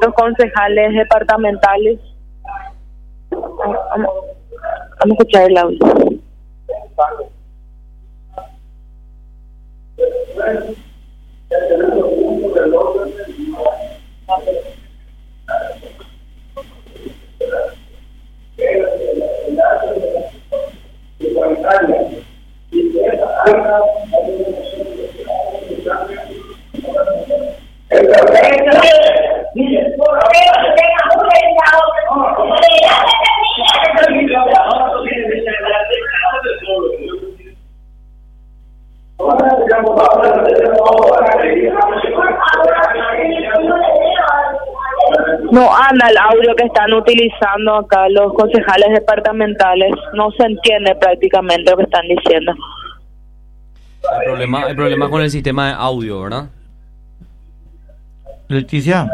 los concejales departamentales. Vamos a escuchar el audio. No anda el audio que están utilizando acá los concejales departamentales, no se entiende prácticamente lo que están diciendo. El problema con el sistema de audio, ¿verdad? Leticia.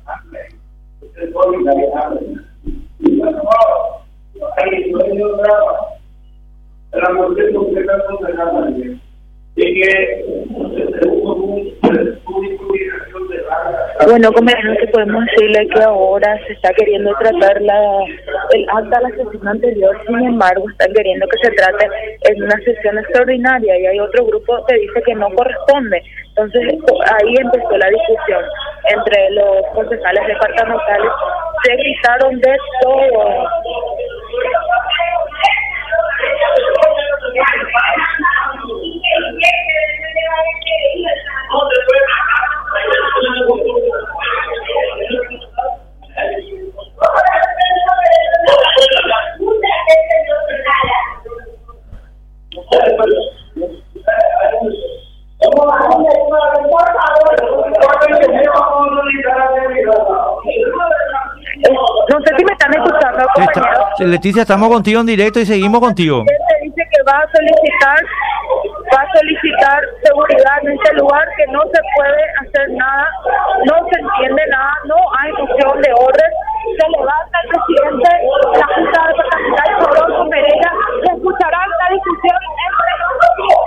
Bueno, compañeros, que podemos decirle que ahora se está queriendo tratar el acta de la sesión anterior, sin embargo, están queriendo que se trate en una sesión extraordinaria y hay otro grupo que dice que no corresponde. Entonces, ahí empezó la discusión entre los concejales departamentales, se gritaron de todo. No sé si me están escuchando, compañeros. Leticia, estamos contigo en directo y seguimos contigo. Se dice que va a solicitar seguridad en este lugar, que no se puede hacer nada, no se entiende nada, no hay moción de orden. Se levanta el presidente de la Junta Departamental, Rodolfo Pereira, se escuchará esta discusión entre los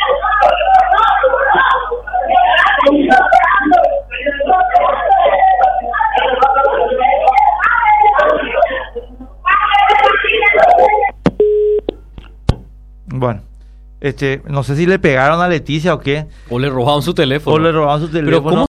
Bueno, no sé si le pegaron a Leticia o qué. O le robaron su teléfono. Pero ¿cómo